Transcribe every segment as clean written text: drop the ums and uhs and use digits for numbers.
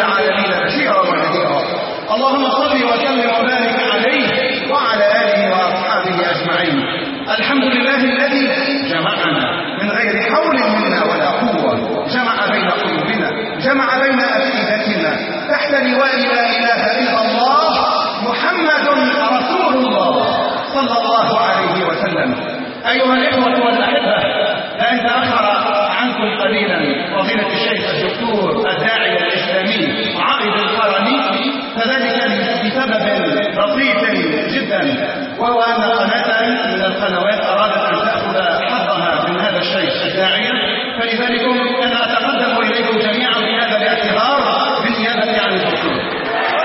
العالمين بشيرا ونذيرا. اللهم صل وسلم وبارك عليه وعلى آله وأصحابه أجمعين. الحمد لله الذي جمعنا من غير حول منا ولا قوة، جمع بين قلوبنا، جمع بين أفئدتنا تحت لواء لا إله إلا الله محمد رسول الله صلى الله عليه وسلم. أيها الإخوة والأحبة، لأن تأخر عنكم قليلا فضيلة الشيخ الدكتور الداعية الإسلامي عائد القرني، فذلك بسبب بسيط جدا، وهو أن قناة من القنوات أرادت أن تأخذ حظها من هذا الشيخ الداعية، فلذلك أنا أتقدم إليكم جميعا بهذا الاعتبار بالنيابة عن الدكتور.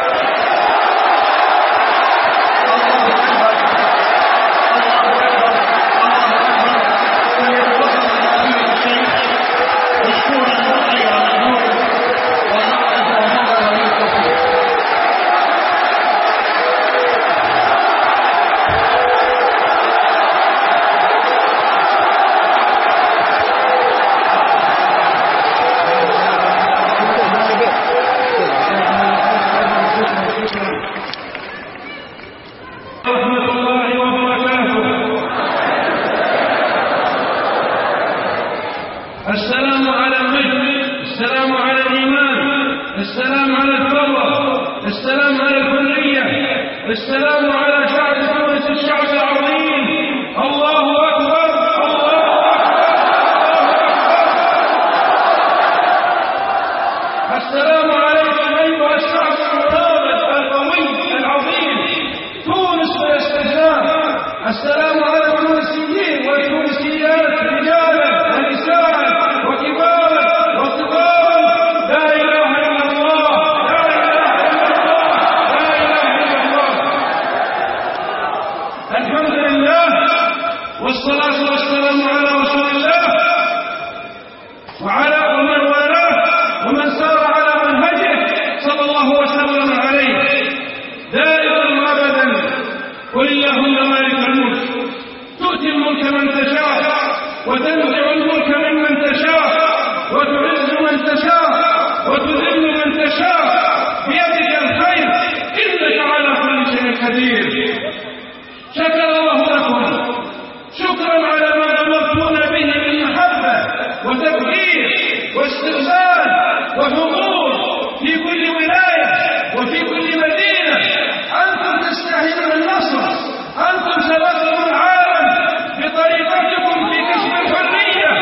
السلام على شعب تونس، الشعب العظيم. الله أكبر، الله أكبر. السلام عليكم أيها الشعب المناضل القوي العظيم. تونس والاستسلام. السلام على التونسيين والتونسيات، رجالا ونساء وكبارا وصغارا. لا إله إلا الله، لا إله إلا الله، لا إله إلا الله. الحمد لله والصلاة والسلام على رسول الله وعلى من والاه ومن سار على منهجه صلى الله وسلم عليه دائما أبدا. قل اللهم مالك الملك تؤتي الملك من تشاء وتنزع الملك ممن تشاء وتعز من تشاء وتذل من تشاء، بيدك الخير إنك على كل شيء قدير. شكر الله لكم، شكرا على ما أمرتونا به من محبة وتبجيل واستقبال وحضور في كل ولاية وفي كل مدينة. أنتم تستاهلون النصر، أنتم سبقتم العالم بطريقتكم في كسب الحرية.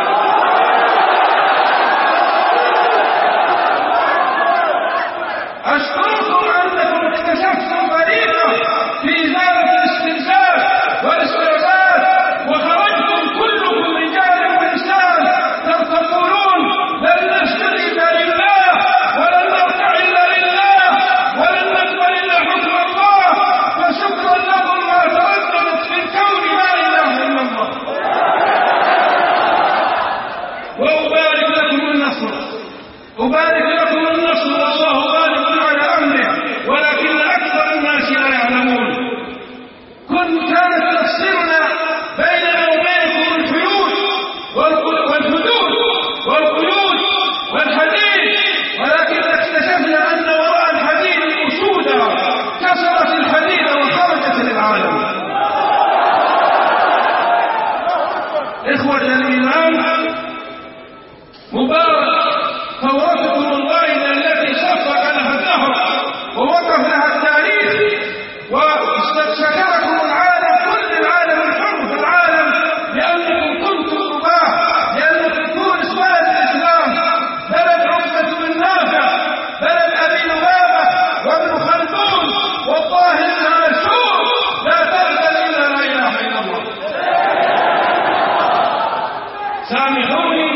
أشكركم أنكم اكتشفتم طريقة في إزالة الاستنزاف والاستعباد، وخرجتم كلكم رجال ونساء تقولون لن نستجيب لله ولن نركع إلا لله ولن نقبل إلا حكم الله. فشكرا لكم ما ترددت في الكون لا إله إلا الله. وأبارك لكم النصر، أبارك لكم النصر، والله غالب على أمره ولكن أكثر الناس لا يعلمون. كانت تفصلنا بيننا وبينكم الحدود والقيود والحديد، ولكن اكتشفنا أن وراء الحديد أسودا كسرت الحديد وخرجت للعالم. إخوة الإيمان، مبارك ثورتكم الغائبة التي صفق لها الدهر ووقف لها التاريخ، وشكركم العالم، كل العالم الحر في العالم، لأنكم كنتم رباه، لأنكم تونس بلد الإسلام، بلد عقبة بن نافع، بلد أبي لبابة وابن خلدون والطاهر بن عاشور. لا تقبل إلا لا إله إلا الله. سامحوني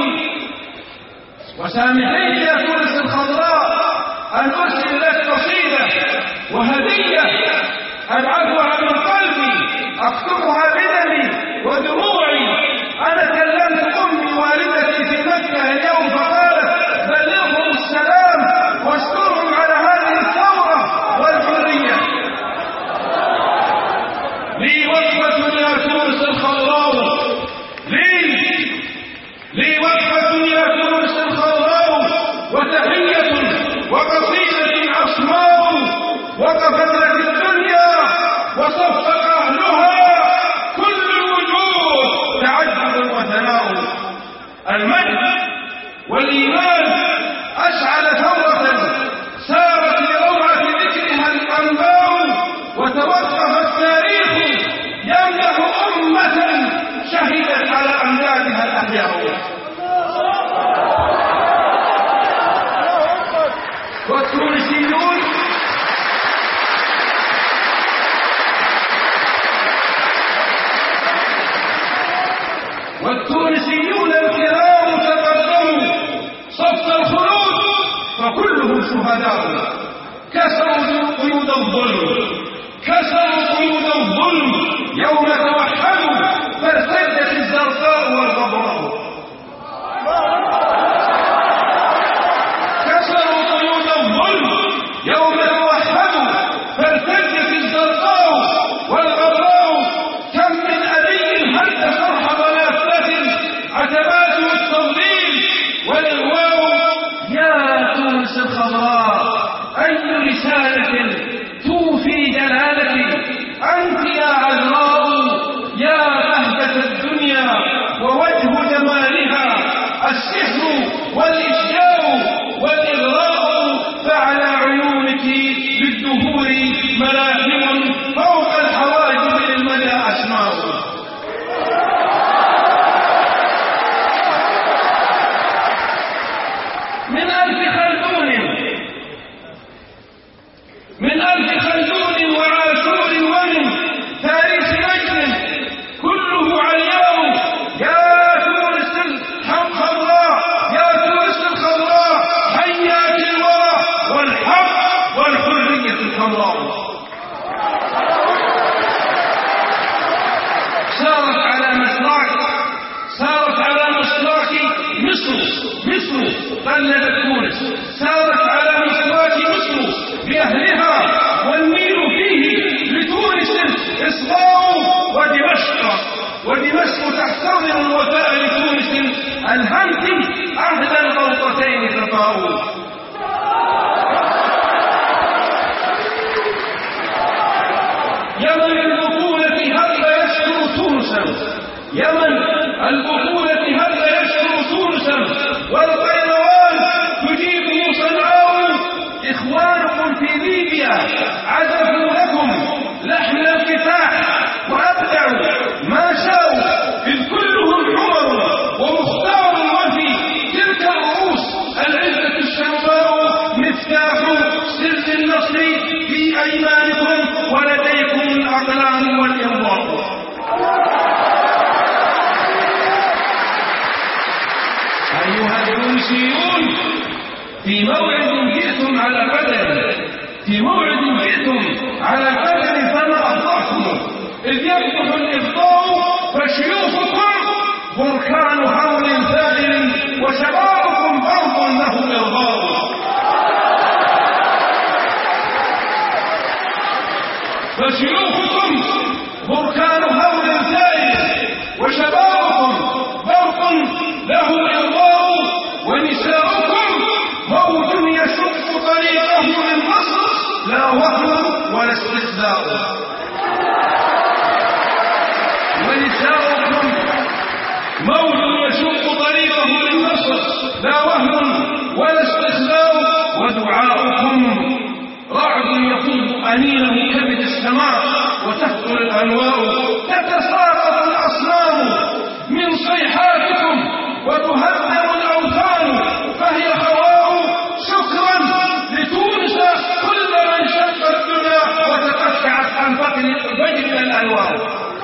وسامحيني يا تونس الخضراء أن أرسل لك قصيدة وهدية أبعثها من قلبي، أكتبها بدمي ودموعي. أنا كلمت أمي والدتي في مكة اليوم فقالت بلغهم السلام واشكرهم على هذه الثورة والحرية. لي وقفة يا تونس الخضراء، لي وقفة يا تونس الخضراء، وتحية وقصيدة وقفت لك الدنيا وصفق أهلها كل الوجوه تعجب وثناء. المجد والإيمان أشعل ثورة سارت لروعة ذكرها الأنباء، وتوقف التاريخ يمدح أمة شهدت على أمجادها الأحياء. والتونسيون الكرام تقدموا صف الخلود فكلهم شهداء، كسروا قيود الظلم يوم توحدوا فارتدت الزرقاء والغبراء. كسروا قيود الظلم يوم توحدوا فارتدت الزرقاء والغبراء. كم من أبي هد صرح ضلافة عتباته التضليل والإغواء. يا تونس الخضراء أي رسالة توفي جلالتي أنت يا عذراء، يا بهجة الدنيا ووجه جمالها السحر والإشجاع والإغراء. فعلى عيونك بالدهور ملاحم فوق الحواجب للمدى أسماء. من ألف خلدون وعاشور ومن تاريخ مجد كله علياء. يا تونس الخضراء، يا تونس الخضراء، حياك الورى والحق والحرية الحمراء. سارت على مسراك مصر قلدت تونس، سارت على مسراك مصر بأهلها والنيل فيه لتونس إصغاء. ودمشق تحتضن الوفاء لتونس الهمت عهد الغوطتين تطاو. يمن البطولة هل يشكر تونسا، يمن البطولة هل يشكر تونسا، والقيروان تجيبه صنعاء. إخوانكم في ليبيا عزفوا لكم لحن الكفاح وأبدعوا ما شاءوا، إذ كلهم عمر ومختار وفي تلك الرؤوس العزة الشرباء. مفتاح سر النصر في أيمانكم ولديكم الأقلام والإرضاء. أيها التونسيون في موعد جئتم على قدر فما أفضحكم، إذ يفتح الإفضاء فشيوخكم بركان هول ثائر وشبابكم أرض له إرضاء. فشيوخكم بركان هول ثائر وشبابكم برق له إرضاء. ونساؤكم موج يشق طريقه للنصر لا وهم ولا استخزاء. ونساؤكم موج يشق طريقه للنصر لا وهم ولا استخزاء. ودعاؤكم رعد يفض أنينه كبد السماء وتهطل الأنواء. تتساقط الأصنام من صيحاتكم وتهدم الأوثان فهي خواء. شكرا لتونس كل من شق الدنيا وتقطعت عن بطن بجر الألوان.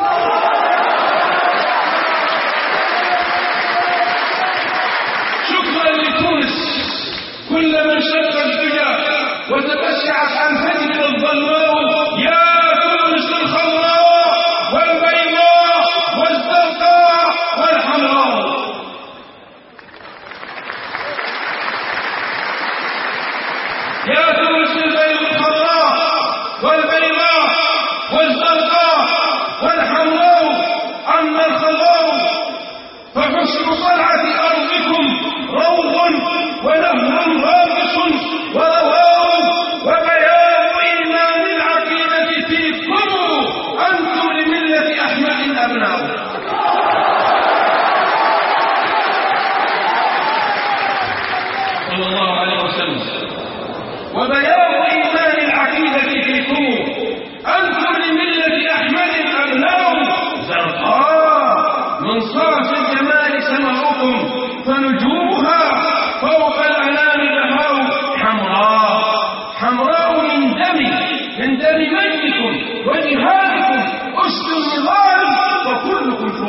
شكرا لتونس كل من شق الدنيا وتقطعت عن بجر الظلماء. يا تونس الخضراء والبيضاء والزرقاء والحمراء. يا تونس الخضراء والبيضاء والزرقاء والحمراء. أما الخضراء فحسن طلعة أرضكم روض ونهر غابس ورواء وبيان إيمان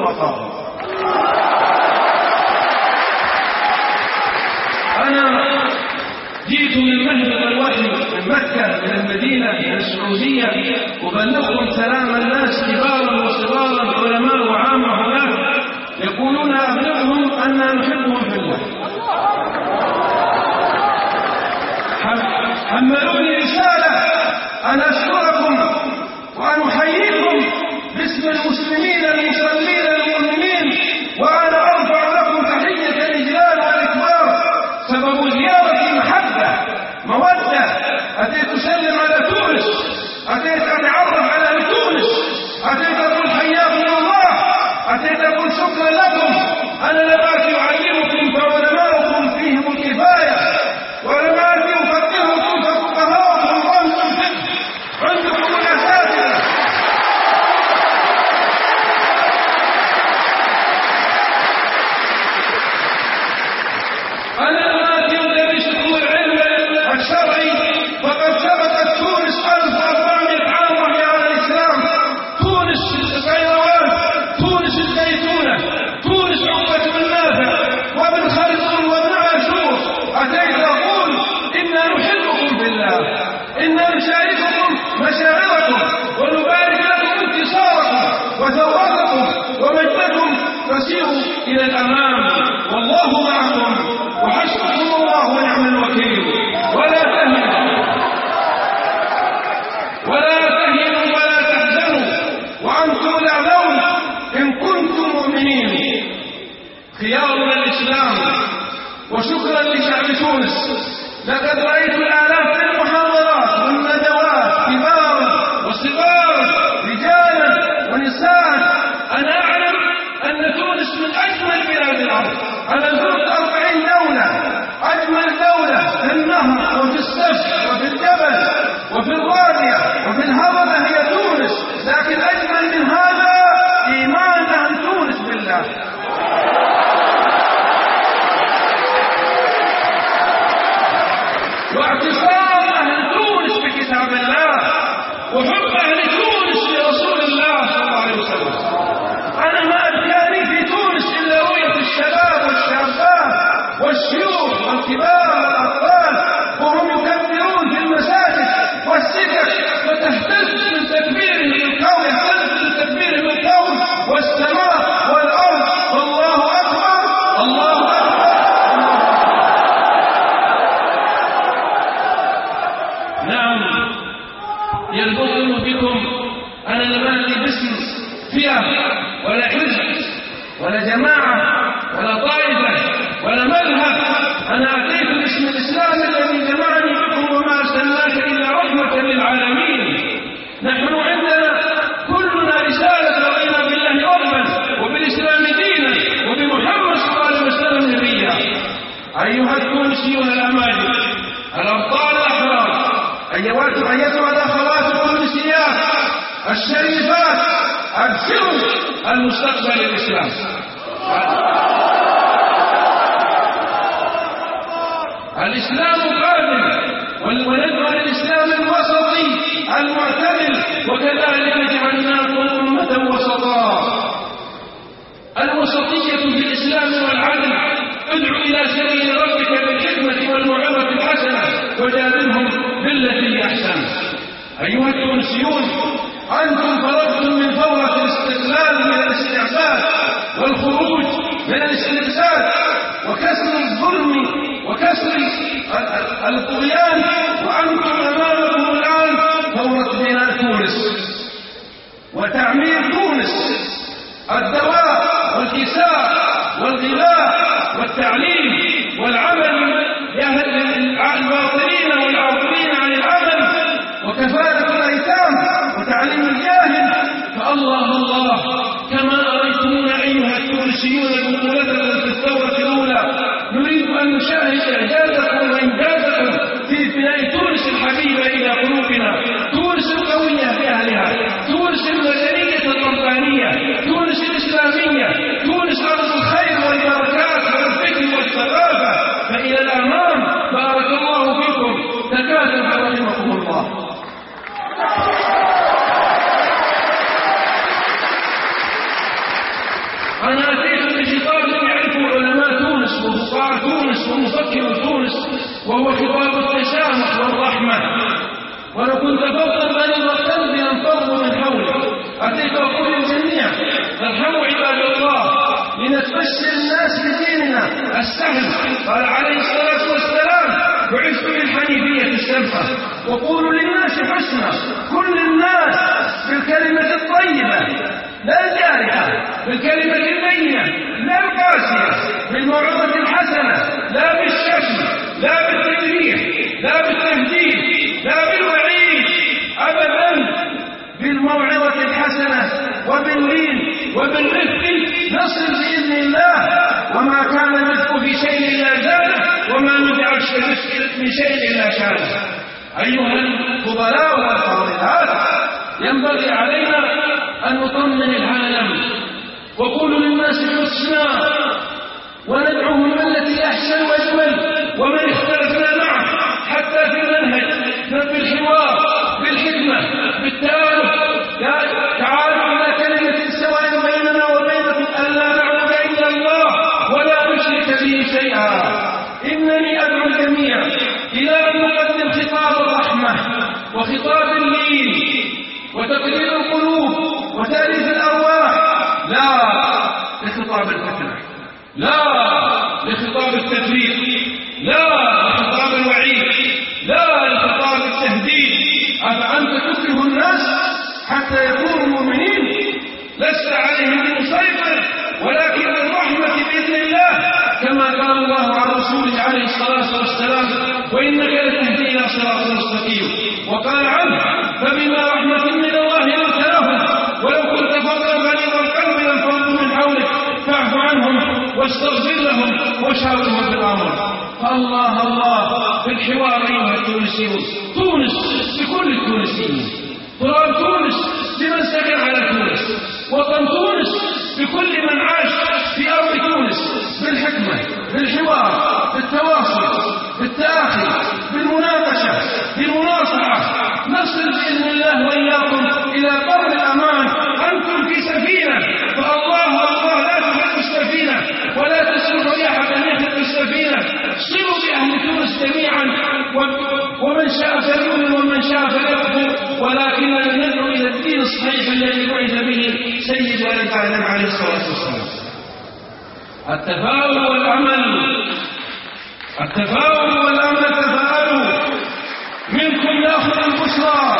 بقاهم. أنا جئت من مهبط الوحي من مكة من المدينة من السعودية أبلغكم سلام الناس كبارا وصغارا علماء وعامة هناك يقولون أبلغهم أننا نحبهم في الله. حملوني رسالة أن أشكركم وأن أحييكم باسم المسلمين المصلين المؤمنين، وأنا أرفع لكم تحية الإجلال والإكبار. سبب زيارتي محبة مودة، أتيت أسلم على تونس، أتيت أتعرف على أهل تونس، أتيت أقول حياكم الله، أتيت أقول شكرا لكم. أنا لم آتي أعلمكم فعلماؤكم فيهم الكفاية، ولم آتي أفقهكم ففقهاؤكم رمز الفقه، عندكم الأساتذة. أنا لم آتي أدرسكم العلم الشرعي، فقد سبقت تونس 1400 عام وهي على الإسلام. تونس القيروان، تونس الزيتونة، تونس عقبة بن نافع وابن خلدون وابن عاشور. أتيت أقول إنا نحبكم في الله، إنا نشارككم مشاعركم ونبارك لكم انتصاركم وثورتكم ومجدكم، تسيروا إلى الأمام والله معكم وحسبكم الله ونعم الوكيل. ولا تهنوا ولا تحزنوا وأنتم الأعلون إن كنتم مؤمنين. خيارنا الإسلام. وشكرا لشعب تونس، لقد رأيت الآلاف من المحاضرات والندوات كبارا وصغارا رجالا ونساء. أنا أعلم أن تونس من أجمل بلاد الأرض. أنا زرت 40 دولة، أجمل دولة في النهر وفي السفح وفي الجبل وفي الرابية وفي الهضبة هي تونس، لكن أجمل من هذا إيمان أهل تونس بالله. واعتصام أهل تونس بكتاب الله، وحب أهل تونس لرسول الله صلى الله عليه وسلم. أنا ما أبكاني في تونس إلا رؤية الشباب والشابات والشيوخ والكبار والأطفال وهم يكبرون في المساجد والسكك، وتهتز من تكبيرهم القول، يهتز من تكبيرهم القول والسماء والأرض، والله أكبر الله أكبر. نعم يربطن بكم. أنا لم آتي باسم فئة ولا حزب ولا جماعة ولا طائفة ولا مذهب، أنا أتيت باسم الإسلام الذي جمعني بكم وما أرسلناك إلا رحمة للعالمين. نحن عندنا كلنا رسالة رضينا بالله ربا وبالإسلام دينا وبمحمد صلى الله عليه وسلم نبيا. أيها التونسيون الأماجد، الأبطال الأحرار، أيتها الأخوات التونسيات الشريفات، أبشروا المستقبل الإسلام. الإسلام قادم، وندعو للإسلام الوسطي المعتدل، وكذلك جعلناكم أمة وسطا. الوسطية في الإسلام والعدل. ادعو إلى سبيل ربك بالحكمة والموعظة الحسنة وجادلهم بالتي أحسن. أيها التونسيون، أنتم فرغتم من ثورة الاستقلال من الاستعباد والخروج من الاستبداد وكسر الظلم وكسر الطغيان، وأنتم أمامكم الآن ثورة بناء تونس وتعمير تونس. الدواء والكساء والغذاء والتعليم والعمل يهدد الباطلين والعاطلين عن العمل، وكفالة الأيتام وتعليم الجاهل. فالله الله كما أريتمونا أيها التونسيون بطولة في الثورة الأولى، نريد أن نشاهد إعجازكم وإنجازكم في بناء تونس الحبيبة إلى قلوبنا، تونس القوية بأهلها، تونس المدنية الربانية، تونس الإسلامية، تونس أرض الخير والبركات والفكر والثقافة. فإلى الأمام، بارك الله فيكم، تكاثر رحمكم الله. وهو خطاب التسامح والرحمة. ولو كنت فوقا غليظ القلب لانفضوا من حولك. أتيت أقول للجميع ارحموا عباد الله لنتبشر الناس بديننا السهل. قال عليه الصلاة والسلام بعثت بالحنيفية السمحة وقولوا للناس حسنا. كل الناس بالكلمة الطيبة لا الجارحة، بالكلمة البينة لا القاسية، بالموعظة الحسنة لا بالشتم لا بالتجريح لا بالتهديد لا بالوعيد، أبدا بالموعظة الحسنة وباللين وبالرفق نصل بإذن الله. وما كان الرفق في شيء إلا زاده، وما نزع الرفق من شيء إلا شاده. أيها الفضلاء والفاضلات، ينبغي علينا أن نطمن العالم وقولوا للناس حسنا وندعوهم بالتي أحسن وأجمل. ومن اختلفنا معه حتى في المنهج بالحوار بالحكمة بالتآلف تعالوا إلى كلمة سواء بيننا وبينكم ألا نعبد إلا الله ولا نشرك به شيئا. إنني أدعو الجميع إلى أن نقدم خطاب الرحمة وخطاب اللين وتقدير القلوب وتأليف الأرواح، لا لخطاب الفتنة، لا لخطاب التفريق، لا لخطاب الوعيد، لا لخطاب التهديد. أفأنت تكره الناس حتى يكونوا مؤمنين؟ لست عليهم بمسيطر، ولكن بالرحمة بإذن الله، كما قال الله عن رسوله عليه الصلاة والسلام وإنك لتهدي إلى صراط مستقيم. وقال عنه فبما رحمة من الله لنت لهم ولو كنت فظا غليظ القلب لانفضوا من حولك فاعف عنهم واستغفر لهم وشاورهم في الأمر. الله الله في الحوار أيها التونسيون. تونس لكل التونسيين، تراب تونس لمن سكن على تونس، وطن تونس لكل من عاش في أرض تونس. بالحكمة بالحوار بالتواصل بالتآخي بالمناقشة بالمناصحة نصل بإذن الله وإياكم إلى بر الأمان. أنتم في سفينة، فالله لا تخرج السفينة ولا تسمح لأحد أن يخرج السفينة. صلوا بأهل تونس جميعا، ومن شاء فليؤمن ومن شاء فليكفر، ولكننا ندعو إلى الدين الصحيح الذي بعث به سيد ولد آدم عليه الصلاة والسلام. التفاؤل والأمل، التفاؤل والأمل. تفاءلوا منكم ناخذ البشرى.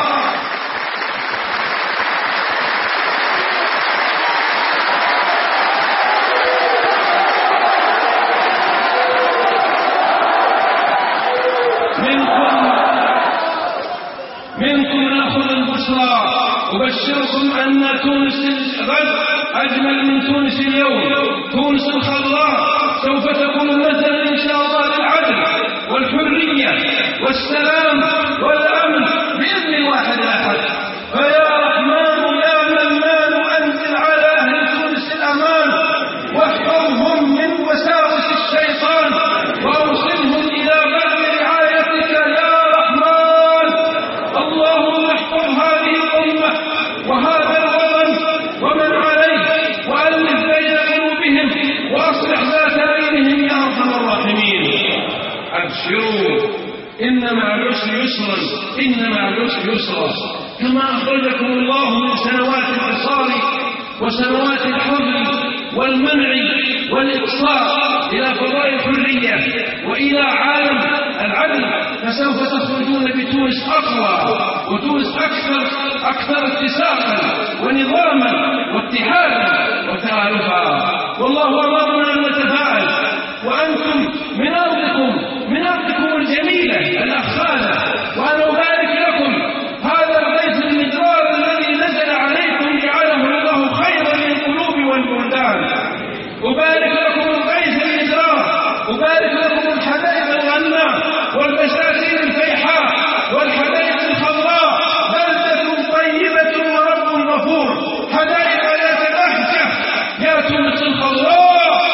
منكم ناخذ البشرى. أبشركم أن تونس غد أجمل من تونس اليوم. تونس الخضراء سوف تكون مثلا إن شاء الله للعدل والحرية والسلام والأمن بإذن الواحد الأحد. فيا رحمن يا منان أنزل على أهل تونس الأمان واحفظهم من وساوس الشيطان وأوصلهم إلى بر رعايتك يا رحمن. اللهم احفظ هذه الأمة وهذا الوطن ومن عليه، وألف بين قلوبهم وأصلح ذات بينهم يا أرحم الراحمين. أبشروا إن مع العسر يسرا، إن مع العسر يسرا. كما أخرجكم الله من سنوات الحصار وسنوات الحظر والمنع والإقصاء إلى فضاء الحرية وإلى عالم العدل، فسوف تخرجون بتونس أقوى وتونس أكثر اتساقا ونظاما واتحادا وتآلفا. والله أمرنا أن نتفاعل، وأنتم من أرضكم الجميلة الأخالة. وأنا أبارك لكم هذا الضيف المجرار الذي نزل عليكم جعله الله خيرا للقلوب والبلدان. أبارك لكم الضيف المجرار، أبارك لكم الحدائق الغناء والبساتين الفيحاء والحدائق الخضراء. بلدة طيبة ورب غفور، حدائق لا تبهجة يا تونس الخضراء.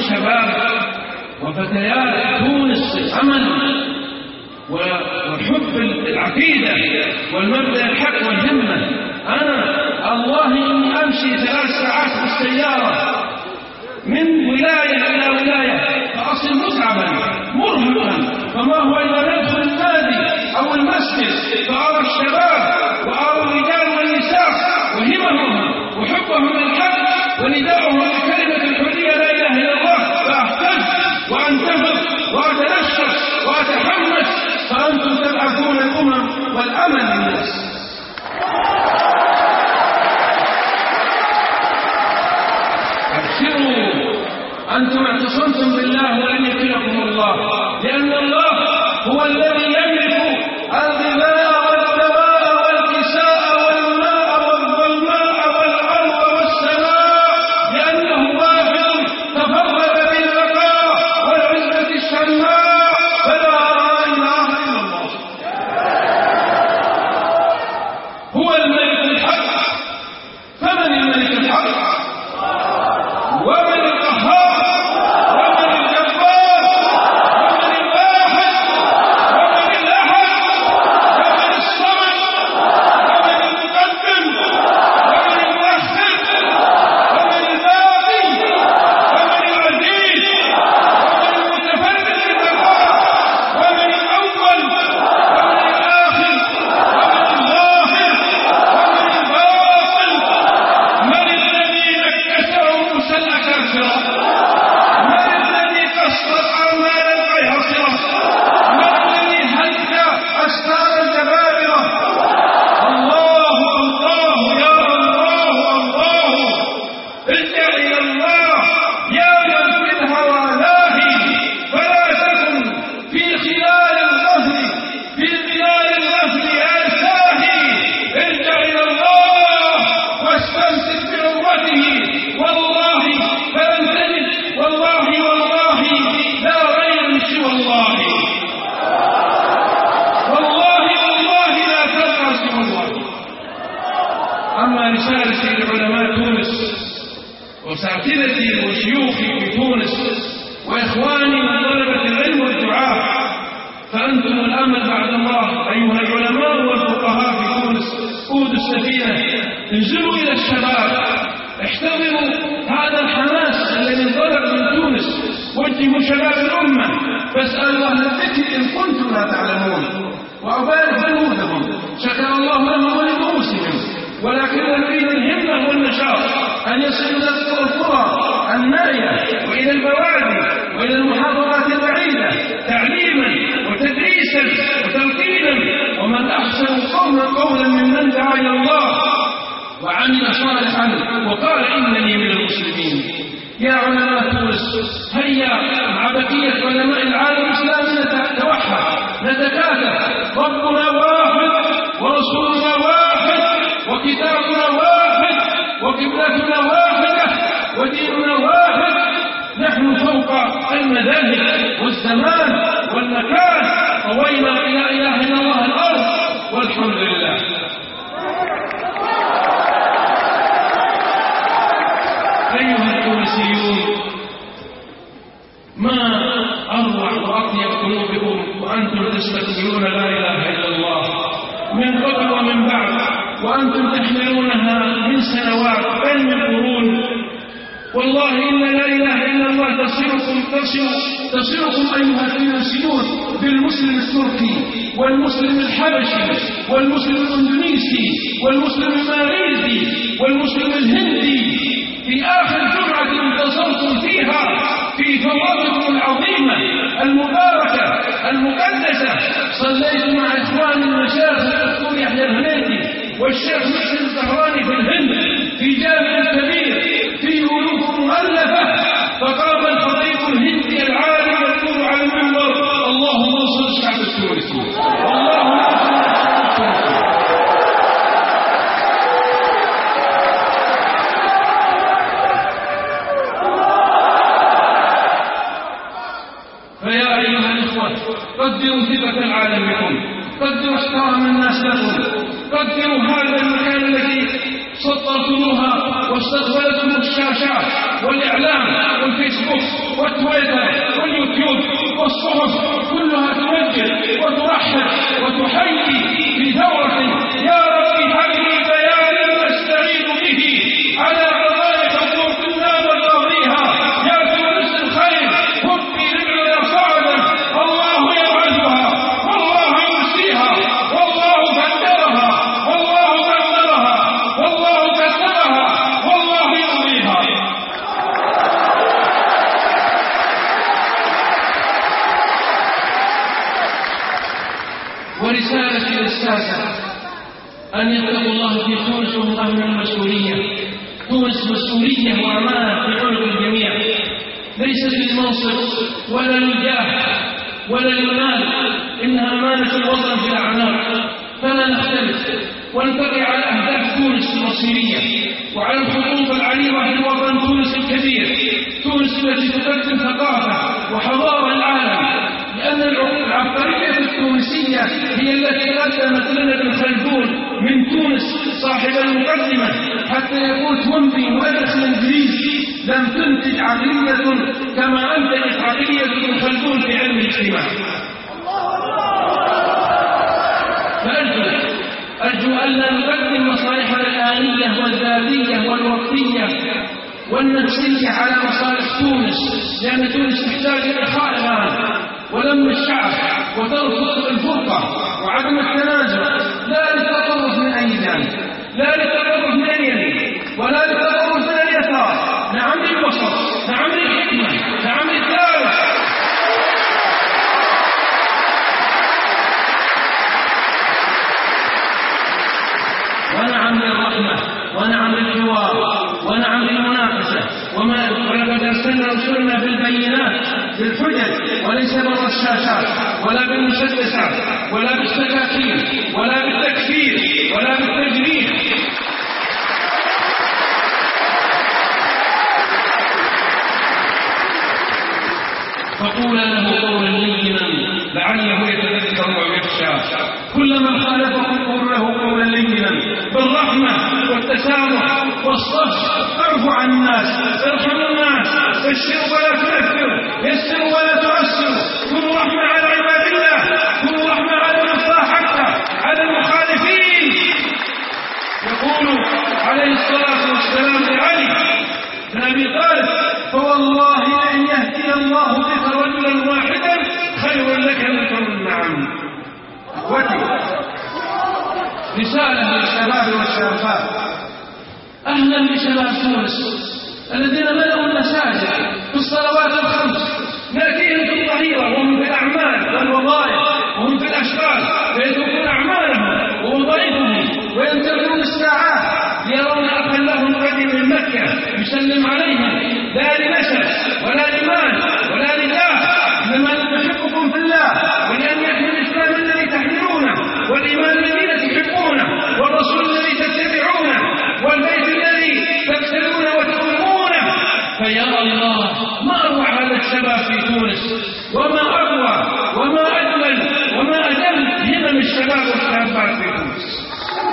شباب وفتيات تونس الأمل وحب العقيدة والمبدأ الحق والهمة. أنا الله إني أمشي 3 ساعات بالسيارة من ولاية إلى ولاية فأصل متعبا مرهقا، فما هو إلا ندخل النادي أو المسجد فأرى الشباب وأرى الرجال والنساء وهمهم وحبهم للحق ونداءهم بكلمة الحرية لا إله إلا الله، فأهتز وأنتهض وأتنشط وأتحمس، فأنتم تبعثون الأمم والأمل للناس. أبشروا أنتم اعتصمتم بالله ولن يكلكم الله، لأن الله هو الذي يملك الغذاء والدواء والكساء والماء والأرض والسماء، لأنه واحد تفرد بالبقاء والعزة الشماء، فلا إله إلا الله. هو الملك الحق، فمن الملك الحق؟ ومن القهار؟ ومن الجبار؟ ومن الواحد؟ ومن الأحد؟ ومن الصمد؟ ومن المقدم؟ ومن المؤخر؟ ومن الباقي؟ ومن العزيز؟ ومن المتفرد بالبقاء؟ ومن الأول؟ ومن الآخر؟ ومن الظاهر؟ ومن الباطن؟ من الذي نكسه موسى الأكاسرة؟ من الذي قصر أعمال القياصرة؟ من الذي هد أستار الجبابرة؟ الله الله يا الله الله، ارجع إلى الله يا من في الهوى لاهي، فلا تكن في خلال الغزل في خلال الغزل يا ساهي، ارجع إلى الله واستمسك بعروته، والله فلن تجد، والله والله لا غير سوى الله، والله والله لا تلقى سوى الله. أما رسالتي لعلماء تونس وأساتذتي وشيوخي في تونس وإخواني من طلبة العلم والدعاء، فأنتم الأمل بعد الله أيها العلماء والفقهاء في تونس. قودوا السفينة، انزلوا إلى الشباب، احتضنوا هذا الحماس الذي انطلق من تونس، وجهوا شباب الأمة، فاسألوا أهل الذكر إن كنتم لا تعلمون، وأبارك جهودهم، شكر الله لهم ولرؤوسهم، ولكن نريد الهمة والنشاط أن يصلوا إلى القرى النائية وإلى البوادي وإلى المحافظات البعيدة تعليما وتدريسا وتلقينا، ومن أحسن قولا ممن دعا إلى الله وعمل صالحا وقال إنني من المسلمين. يا علماء تونس، هيا مع بقية علماء العالم الإسلامي نتوحد نتكاتف، ربنا واحد ورسولنا واحد وكتابنا واحد وقبلتنا واحدة وديننا واحد، نحن فوق المذاهب والزمان والمكان، طوينا إلى إله إلا الله الأرض، والحمد لله. أيها التونسيون، ما أروع وأطيب قلوبكم وأنتم تستقبلون لا إله إلا الله من قبل ومن بعد، وأنتم تحملونها من سنوات بل من قرون. والله إن لا إله إلا الله تصلكم أيها التونسيون بالمسلم التركي والمسلم الحبشي والمسلم الإندونيسي والمسلم الماليزي والمسلم الهندي. في آخر جمعة انتصرتم فيها في فوائدكم العظيمة المباركة المقدسة، صليت مع إخوان المشايخ الدكتور يحيى الهنيدي والشيخ محسن الزهراني في الهند في جامع كبير فيه ألوف مؤلفة، فقام الخطيب الهندي العالم يقول على المنبر: اللهم انصر الشعب التونسي، اللهم انصر الشعب التونسي. فيا أيها الإخوة، قدروا ثقة العالم بكم، قدروا احترام الناس لكم، قدروا هذا المكان الذي سطرتموها واستقبلتم الشاشات والإعلام والفيسبوك والتويتر واليوتيوب والصحف كلها تمجد وترحب وتحيي بثورة يا ربي هب لي بيانا استعين به على قضايا حقوق الناس وقاضيها يا تونس الخير هبي للعلا صعدا الله يبعثها والله يمسيها والله قدرها والله قدرها والله كتبها والله يرضيها. ورسالتي للساسة أن يتقوا الله في تونس وهم أهل المسؤولية. تونس مسؤولية وأمانة في عنق الجميع، ليست للمنصب ولا للجاه ولا للمال، إنها أمانة الوطن في الأعناق. فلا نختلف ونتبع على أهداف تونس المصيرية وعلى الخطوط العريضة في الوطن تونس الكبير، تونس التي تقدم ثقافة وحضارة العالم، لأن العبقرية التونسية هي التي قدمت لنا ابن خلدون من تونس صاحب المقدمة حتى يقول تومبي مؤرخ الإنجليزي لم تنتج عقلية كما أنتجت عقلية ابن خلدون في علم الاجتماع. أرجو ألا نقدم مصالحنا الآنية والذاتية والوقتية والنفسية على مصالح تونس، لأن تونس تحتاج إخاء الآن ولم الشعب وترفض الفرقة وعدم التنازع، لا للتطرف من أي جانب، لا للتطرف من اليمين ولا للتطرف من اليسار، نعم للوسط، نعم للحكمة، نعم للثالث. ونعم للرحمة ونعم للحوار ونعم للمناقشة، ولقد أرسلنا رسلنا بالبينات بالحجج وليس بالرشاشات ولا بالمسدسات ولا بالسكاكين ولا بالتكفير ولا بالتجريح. فقولا له قولا لينا لعله يتذكر أو يخشى. كلما خالفكم قولوا له قولا لينا بالرحمة والتسامح والصفح. اعفوا عن الناس، ارحموا الناس، بشروا ولا تنفروا، يسروا ولا تعسروا، كونوا رحمة على عباد الله، كونوا رحمة على من صاحبته، على المخالفين. يقول عليه الصلاة والسلام لعلي بن أبي طالب: فوالله لأن يهدي الله بك رجلا واحدا خير لك من حمر النعم. رسالة للشباب والشابات: أهلا بشباب تونس الذين ملأوا المساجد في الصلوات الخمس، نأتيهم في الظهيرة وهم في الأعمال والوظائف وهم في الأشغال، فيتركون أعمالهم ووظائفهم وينتظرون الساعات ليرون أخا لهم قدم من مكة يسلم عليهم، لا لنسب ولا لمال ولا لجاه، إنما نحبكم في الله ولأن يحمل الإسلام الذي تحملونه والإيمان الذي تحبونه والرسول الذي تتبعونه والبيت الذي تغسلونه وتؤمنونه. فيا الله، ما أروع هذا الشباب في تونس، وما أروع وما أجمل وما أجل همم الشباب والشابات في تونس.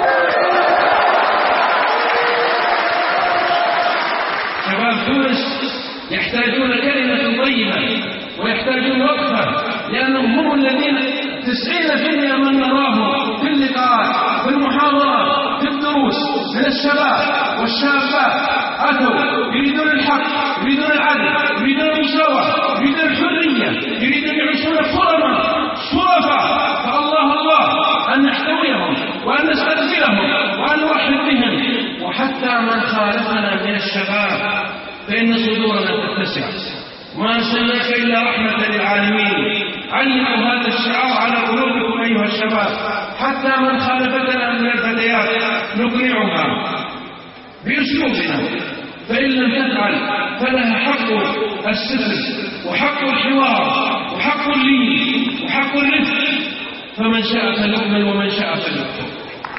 شباب تونس يحتاجون كلمة طيبة ويحتاجون وقفة، لأنهم هم الذين 90% من نراه في اللقاءات في المحاضرات في الدروس من الشباب والشابات أتوا يريدون الحق، يريدون العدل، يريدون المساواة، يريدون الحرية، يريدون يعيشون حرما شرفا. فالله الله أن نحتويهم وأن نستقبلهم وأن نرحب بهم. وحتى من خالفنا من الشباب فإن صدورنا تتسع، ما أرسلناك إلا رحمة للعالمين. علقوا هذا الشعار على قلوبكم أيها الشباب. حتى من خالفتنا من الفتيات نقنعها بأسلوبنا، فإن لم تفعل فلها حق الستر وحق الحوار وحق اللين وحق الرفق، فمن شاء فليؤمن ومن شاء فليكفر.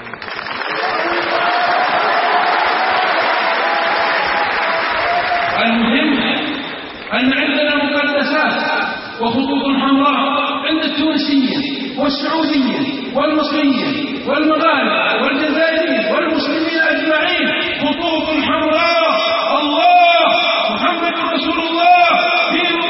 المهم أن عندنا مقدسات وخطوط حمراء عند التونسيين والسعوديين والمصريين والمغاربة والجزائريين والمسلمين أجمعين، خطوط حمراء. الله محمد رسول الله، دين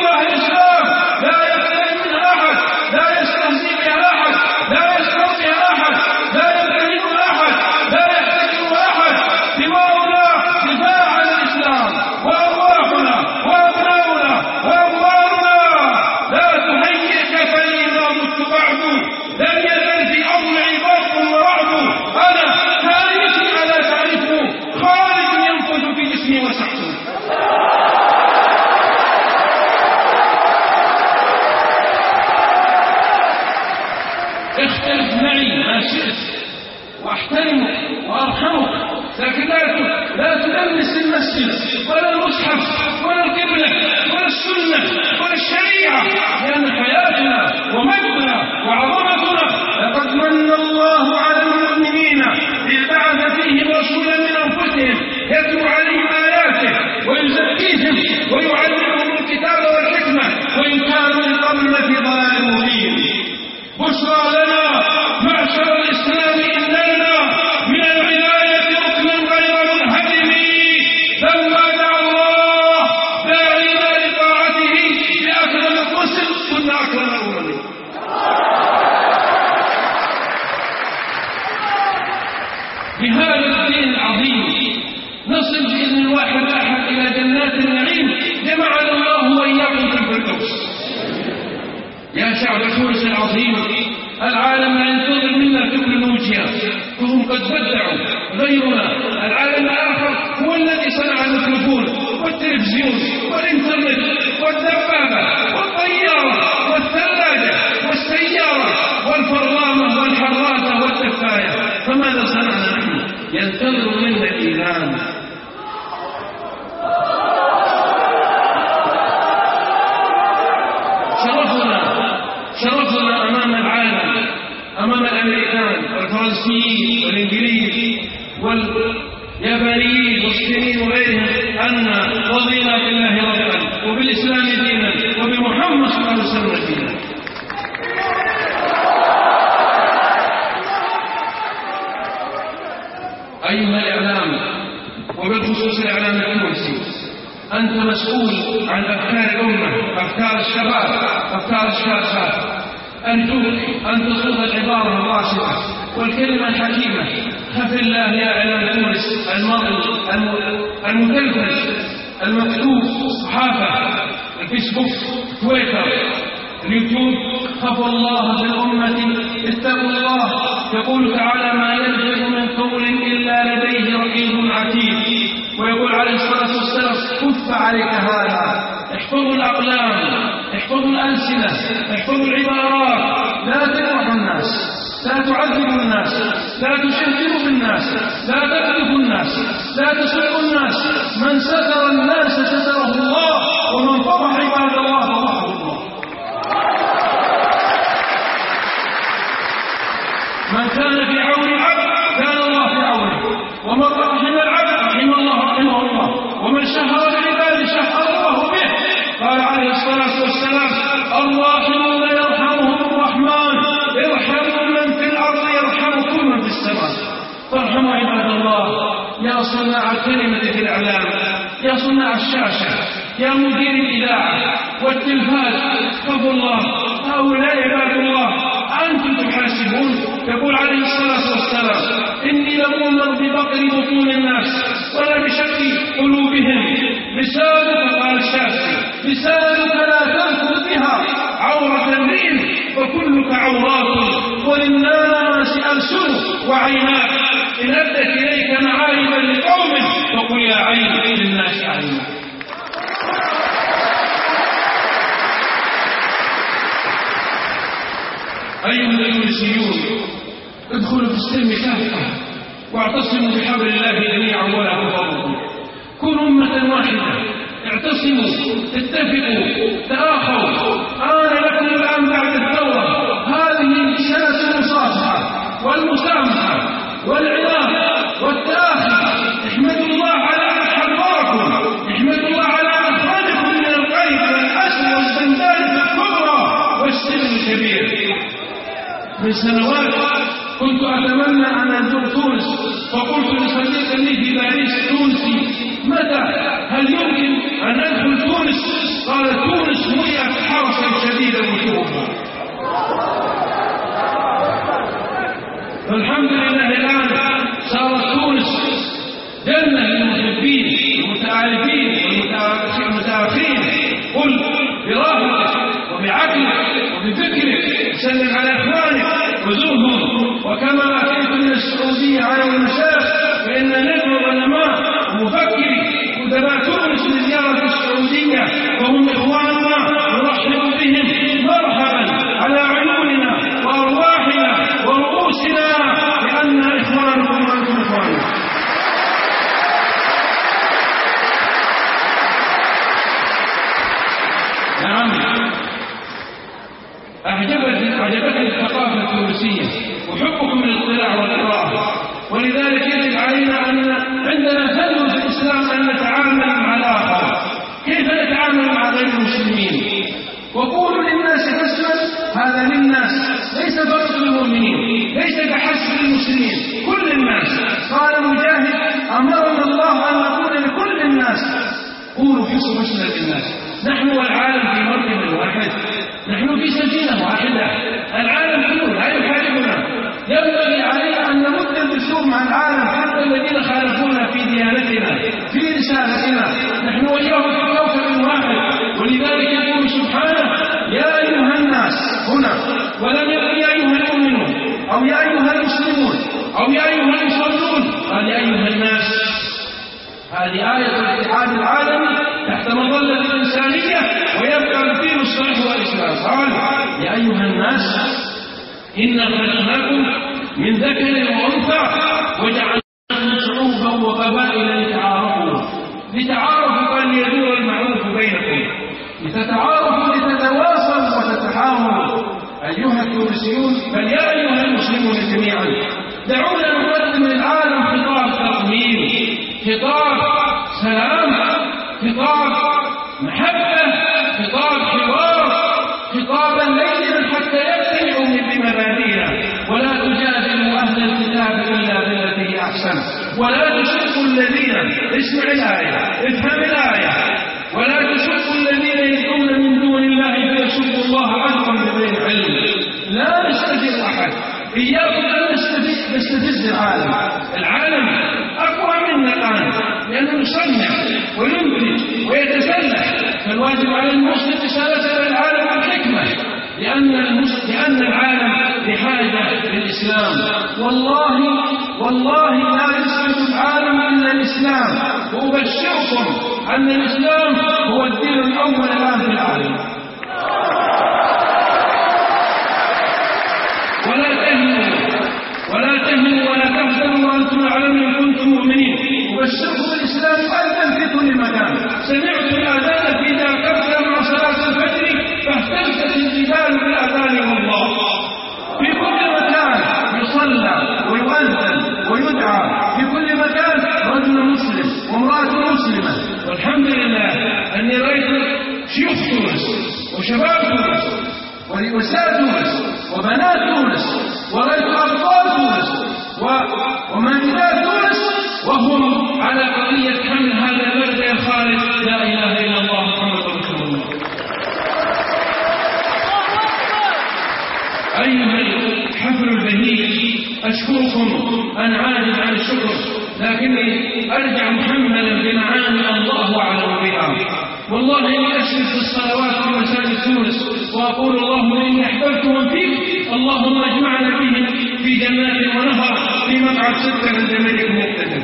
بهذا الدين العظيم نصل بإذن الواحد الأحد إلى جنات النعيم جمعنا الله وإياكم في الفردوس. يا شعب تونس العظيم، العالم لا ينتظر منا تكنولوجيا، فهم قد بدعوا غيرنا. العالم الآخر هو الذي صنع الميكروفون والتلفزيون والإنترنت والدبابة والطيارة والثلاجة والسيارة والفرامة والحراسة والدفاية، فماذا صنعنا نحن؟ ينتظر منا الإيمان. شرفنا أمام العالم، أمام الأمريكان والفرنسيين والإنجليز واليابانيين والصينيين وغيرهم أن رضينا بالله ربا وبالإسلام دينا وبمحمد صلى الله عليه وسلم دينا. أيها الإعلام وبالخصوص الإعلام التونسي، أنت مسؤول عن أفكار الأمة، أفكار الشباب، أفكار الشابات. أرجوك أن تصوغ العبارة الراشدة والكلمة الحكيمة. خف الله يا إعلام تونس المتلفز المكتوب، الصحافة، الفيسبوك، تويتر، اليوتيوب. خف الله بالأمة، اتقوا الله. يقول تعالى: ما يلفظ من قول إلا لديه رقيب عتيد. ويقول عليه الصلاة والسلام: كف عليك هذا. احفظوا الأقلام، احفظوا الألسنة، احفظوا العبارات. لا تكرهوا الناس، لا تعذبوا الناس، لا تشهدوا بالناس، لا تقذفوا الناس، لا تسبوا الناس. من ستر الناس ستره الله، ومن فضح عباد الله فضحه الله. من كان في عون العبد كان الله في عونه، ومن رحم العبد رحم الله، ومن شهر العباد شهر الله به. قال عليه الصلاة والسلام: الراحمون يرحمهم الرحمن، ارحموا من في الأرض يرحمكم من في السماء. فارحموا عباد الله. يا صناع الكلمة في الإعلام، يا صناع الشاشة، يا مدير الإذاعة والتلفاز، اتقوا الله. هؤلاء عباد الله أنتم تحاسبون. يقول عليه الصلاة والسلام: إني لأؤمر ببقر بطون الناس ولا بشق قلوبهم. لسانك، قال الشافعي، لسانك لا تنفذ بها عورة امرئ وكلك عورات، وللناس ألسن وعيناك. إن أدت إليك معايبا لقوم فقل يا عين للناس عينا. أيها التونسيون، ادخلوا في السلم كافة واعتصموا بحبل الله جميعا ولا تفرقوا. كونوا أمة واحدة، اعتصموا، اتفقوا، تآخوا. آن لكم الآن بعد الثورة هذه سنة المصافحة والمسامحة والعلاقة والتآخي. احمدوا الله على أن حرركم، احمدوا الله على أن أخرجكم من القيد والأسر والزندان الكبرى والسجن الكبير. من سنوات كنت أتمنى أن أزور تونس، فقلت لصديق لي في باريس تونسي: متى؟ هل يمكن أن أدخل تونس؟ قال: تونس ملئت حرسا شديدا وشوفا. فالحمد لله الآن صارت تونس جنة للمحبين المتعارفين والمتآخين. قل براحتك وبعقلك وبفكرك، سلم على إخوانك وزورهم. وكما أتيت من السعودية على المشايخ، فإن ندعو علماء ومفكري ودباء تونس لزيارة السعودية، وهم إخواننا نرحب بهم مرحبا على عيوننا وأرواحنا ورؤوسنا، لأننا إخوانكم وأنتم إخواننا. نعم، أعجبتني الثقافة التونسية وحبكم للاطلاع والقراءة، ولذلك يجب علينا أن عندنا فن في الإسلام أن نتعامل مع الآخر. كيف نتعامل مع غير المسلمين؟ وقولوا للناس حسنا، هذا للناس ليس فقط للمؤمنين، ليس كحسب للمسلمين، كل الناس. قال مجاهد: أمرنا الله أن نقول لكل الناس قولوا حسنا للناس. نحن والعالم في مركب واحد، نحن في سفينة واحدة، العالم كله لا يحاربنا. ينبغي علينا أن نمد الأسلوب مع العالم حتى الذين خالفونا في ديانتنا في رسالتنا، نحن وإياهم في كوكب واحد. ولذلك يقول سبحانه يا أيها الناس هنا، ولم يقل يا أيها المؤمنون أو يا أيها المسلمون أو يا أيها المصلون، قال يا أيها الناس. هذه آية الاتحاد العالمي تحت مظلة الإنسانية، ويبقى الدين الصحيح والإسلام. قال يا أيها الناس إنا خلقناكم من ذكر وأنثى وجعلناكم شعوبا وقبائل لتعارفوا قال يدور المعروف بينكم، لتتعارفوا لتتواصلوا وتتحاوروا. أيها التونسيون بل يا أيها المسلمون جميعا، دعونا نقدم للعالم خطاب تطمين، خطاب سلام، خطاب محبة، خطاب حوار، خطابا لينا حتى يقتنعوا بمبادئنا. ولا تجادلوا أهل الكتاب إلا بالتي هي أحسن، ولا تسبوا الذين، اسمع الآية، افهم الآية، ولا تسبوا الذين يدعون من دون الله فيسبوا الله عدوا بغير علم. لا نستفز أحد، إياكم أن نستفز العالم. العالم أقوى منا الآن لأنه يصنع وينتج ويتسلح، فالواجب على المسلم رسالة العالم الحكمة، لأن العالم بحاجة للإسلام. والله لا يسلم العالم إلا الإسلام، وأبشركم أن الإسلام هو الدين الأول الآن في العالم. ولا تهنوا ولا تحزنوا وأنتم أعلمون إن كنتم مؤمنين. أبشركم الإسلام أيضا في كل مكان. سمعت الأذان في جاكرتا مع صلاة الفجر فاهتزت الجبال بالأذان والله. في كل مكان يصلى ويؤذن ويدعى، في كل مكان رجل مسلم وامرأة مسلمة. والحمد لله أني رأيت شيوخ تونس وشباب تونس ونساء تونس وبنات تونس، ورأيت أطفال تونس ومالكات تونس وهم على قضية حمل هذا البلد الخالد لا إله إلا الله محمد رسول الله. أيها الحفل البهيج، أشكركم، أنا عاجز عن الشكر، لكني أرجع محملا بمعاني الله أعلم بها. والله إني أشرف في الصلوات في مساجد تونس وأقول اللهم إني أحببت من فيك، اللهم اجمعنا بهم في جنات ونهر في مقعد صدق عند ملك مقتدر.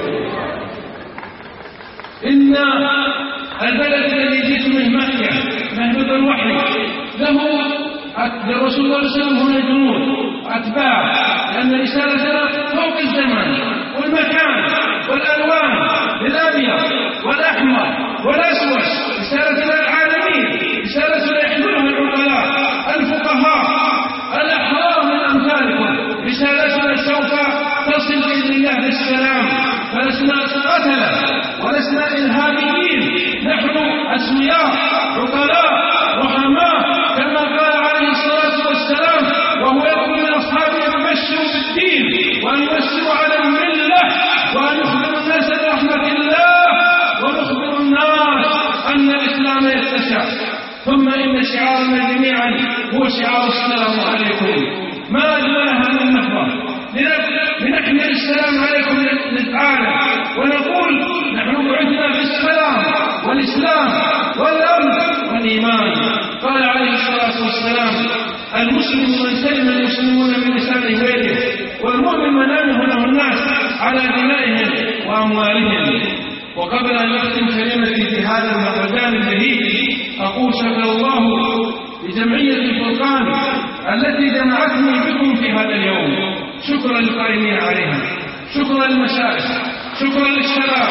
إن البلد الذي جئت منه مكة مهبط الوحي له للرسول صلى الله عليه وسلم هنا جنود أتباع، لأن رسالتنا فوق الزمان والمكان والألوان، الأبيض والأحمر والأسود، رسالتنا العالمين، رسالتنا يحملها العقلاء الفقهاء الأحرار من أمثالكم، رسالتنا سوف تصل بإذن الله للسلام. فلسنا قتلة ولسنا إرهابيين، نحن أسوياء عقلاء رحماء كما قال عليه الصلاة والسلام وهو يقول من أصحابه يبشروا بالدين وأن يبشروا على الملة وأن يخبروا الناس برحمة الله ونخبر الناس أن الإسلام يتسع. ثم إن شعارنا جميعا هو شعار السلام عليكم، ما أجملها من نحوه، لنحمل السلام عليكم للعالم ونقول نحن بعثنا في السلام والإسلام والأمن والإيمان. قال عليه الصلاة والسلام المسلم من سلم المسلمون من لسانه ويده، والمؤمن من أمنه له الناس على دمائهم وأموالهم. وقبل أن أختم كلمتي في هذا المهرجان الجديد أقول شكر الله لجمعية الفرقان التي جمعتني بكم في هذا اليوم، شكرا للقائمين عليها، شكرا للمشايخ، شكرا للشباب،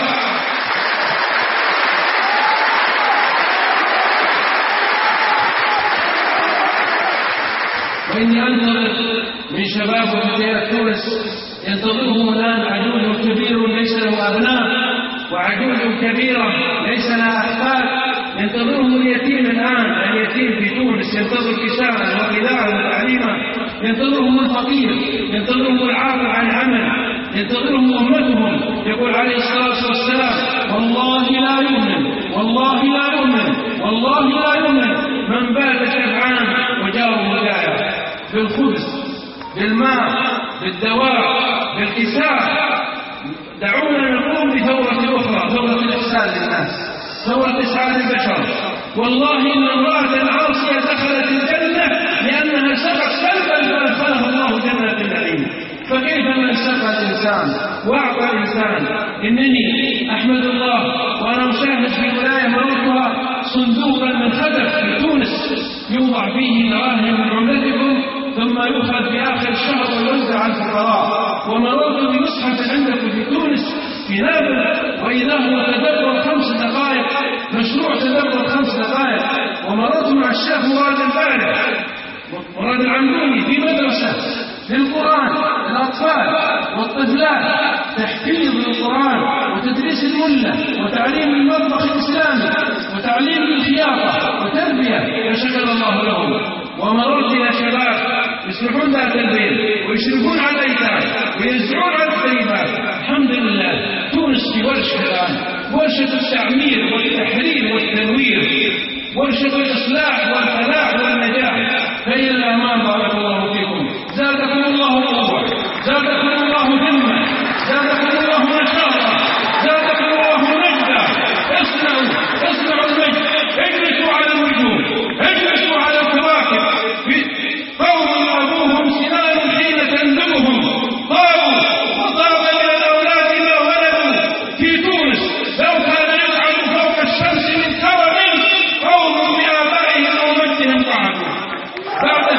وإني أنتظر من شباب وفتيات تونس ينتظرهم الآن عجوز كبير ليس له أبناء وعجوز كبيرة ليس لها أحفاد، ينتظرهم اليتيم الآن، اليتيم في تونس ينتظر كساء وغذاء وتعليما، ينتظرهم الفقير، ينتظرهم العاطل عن عمل، ينتظرهم أمتهم. يقول عليه الصلاة والسلام والله لا يؤمن والله لا يؤمن والله لا يؤمن من بات شبعان وجاره جائع، بالخبز بالماء بالدواء بالكساء. دعونا نقوم بثورة أخرى، ثورة الإحسان للناس، ثورة إسعاد البشر. والله إن امرأة عاصية دخلت الجنة لأنها سقت سلبا فأدخلها الله جنة النعيم. فكيف من سقى الإنسان وأعطى الإنسان؟ إنني أحمد الله وأنا أشاهد في ولاية مررتها صندوقا من خدف في تونس يوضع فيه دراهم من عملتكم ثم يؤخذ في آخر الشهر ويوزع على الفقراء. ومررت بمصحف عندكم في تونس في نابل وإذا هو تدبر 5 دقائق، مشروع تدبر 5 دقائق. ومررت مع الشيخ مراد العمدوني في مدرسة للقرآن للأطفال والطفلات، تحفيظ للقرآن وتدريس الملة وتعليم المطبخ الإسلامي وتعليم الخياطة وتربية، فشكر الله لهم. ومررت إلى شباب يصلحون ذات البيت ويشرفون على الأيتام ويزرعون على الطيبات. الحمد لله تونس في ورشة الآن، ورشة التعمير والتحرير والتنوير، ورشة الإصلاح والفلاح والنجاح. فإلى الأمام بارك الله فيكم. زادكم الله قوة، زادكم الله همة، زادكم الله نشاطا، زادكم الله مجدا. اصنعوا المجد، اجلسوا على الوجوه، اجلسوا على الكواكب. قوم أبوهم سنان حين تندبهم طابوا وطاب إلى الأولاد ما ولدوا. في تونس لو كان يصعد فوق الشمس من كرم قوم بآبائهم ومجدهم قعدوا. بعد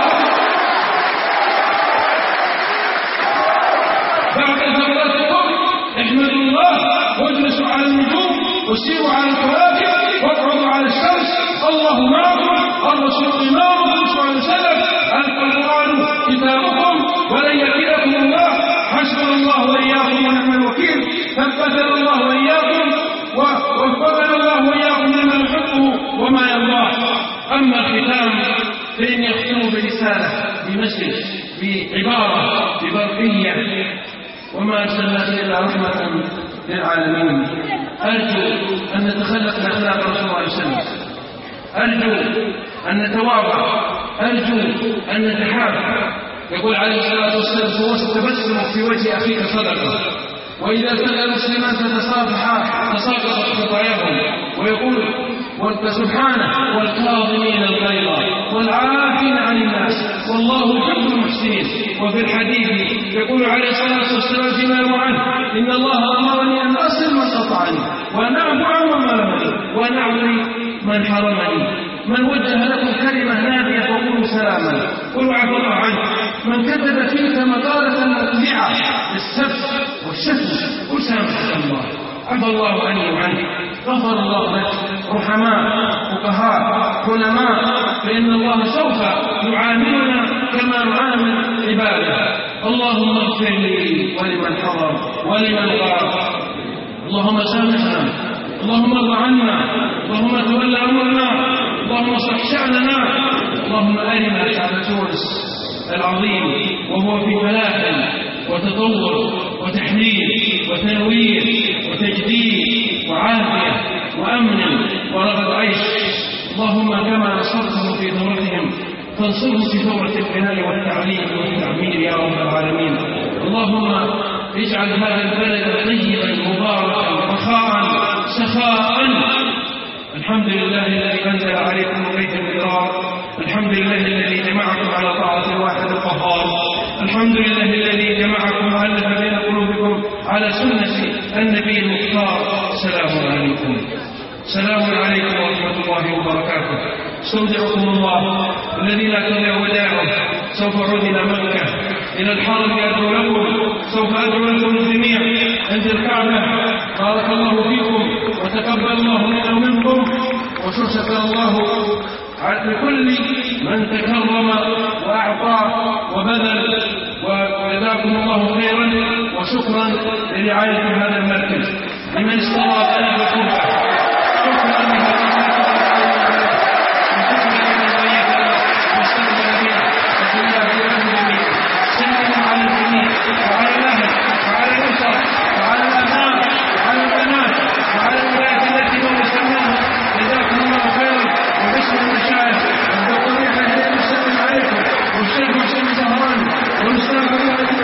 ثورتكم احمدوا الله واجلسوا على النجوم وسيروا على الكواكب واقعدوا على الشمس. الله معكم، الرسول إمامكم صلى الله عليه وسلم، القرآن كتابكم ولن يكلكم الله. حسبنا الله وإياكم ونعم الوكيل. ثبتنا الله وإياكم ووفقنا الله وإياكم لما يحبه وما يرضاه. أما الختام فإني أختم برسالة بمسج بعبارة ببرقية: وما أرسلناك إلا رحمة للعالمين. أرجو أن نتخلق بأخلاق رسول الله صلى الله عليه وسلم، أرجو أن نتواضع، أرجو أن نتحاب. يقول عليه الصلاة والسلام: تبسم في وجه أخيك صدقة. وإذا سأل المسلمان فتصافحا تساقطت خطاياهم. ويقول سبحانه: والكاظمين الغيظ والعافين عن الناس والله يحب المحسنين. وفي الحديث يقول عليه الصلاة والسلام فيما يروى عنه: إن الله أمرني أن أصل من قطعني وأن أعفو عمن ظلمني وأن أعطي من حرمني. من وجه لكم كلمة نادية فقولوا سلاما، قلوا عفى الله عنه. من كتب فيك مقالة مقلعة بالسب والشتم قل سامحك الله، عفى الله عني وعنك، غفر الله لك. رحماء فقهاء علماء، فإن الله سوف يعاملنا كما نعامل عباده. اللهم اغفر لي ولمن حضر ولمن غاب. اللهم سامحنا، اللهم ارض عنا، اللهم تولى امرنا، اللهم اصلح شأننا. اللهم أرنا شعب تونس العظيم وهو في فلاح وتطور وتحليل وتنوير وتجديد وعافية وأمن ورغد عيش. اللهم كما نصرته في ثورتهم فانصره في ثورة البناء والتعليم والتعمير يا رب العالمين. اللهم اجعل هذا البلد طيبا مباركا رخاء سخاء. الحمد لله الذي أنزل عليكم بيت القرار، الحمد لله الذي جمعكم على طاعة الواحد القهار، الحمد لله الذي جمعكم وألف بين قلوبكم على سنة النبي المختار. سلام عليكم، سلام عليكم ورحمة الله وبركاته. استودعكم الله الذي لا تضيع ودائعه. سوف أعود إلى مكة إلى الحرم أدعو لكم، سوف أدعو لكم الجميع عند الكعبة. بارك الله فيكم وتقبل الله منا ومنكم، وشكر الله لكل من تكرم وأعطى وبذل، وجزاكم الله خيرا. وشكرا لرعاية هذا المركز لمن استضاف لنا بقربه. شكرا لله. وعلى الأهل وعلى الأسر وعلى الأبناء وعلى البنات وعلى الولايات التي ورثناها. جزاكم الله خيرا. وبشر المشايخ والدكتور يحيى السلام عليكم، والشيخ محسن زهران والأستاذ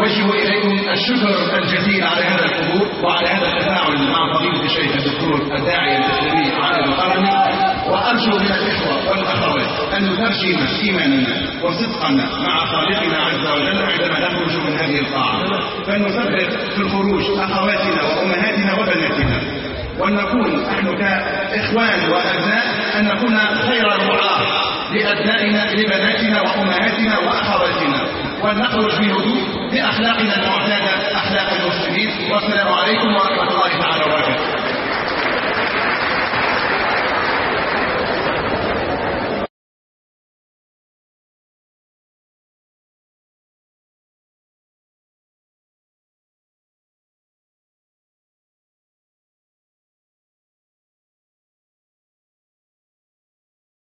نوجه إليكم الشكر الجزيل على هذا الحضور وعلى هذا التفاعل مع فضيلة الشيخ الدكتور الداعية الإسلامي عادل القرني، وأرجو من الإخوة والأخوات أن نترجم إيماننا وصدقنا مع خالقنا عز وجل عندما نخرج من هذه القاعة، فلنثبت في الخروج أخواتنا وأمهاتنا وبناتنا، وأن نكون نحن كإخوان وأبناء أن نكون خير رعاة لأبنائنا لبناتنا وأمهاتنا وأخواتنا، وأن نخرج بهدوء بأخلاقنا المعتادة أخلاق المسلمين. والسلام عليكم ورحمة الله.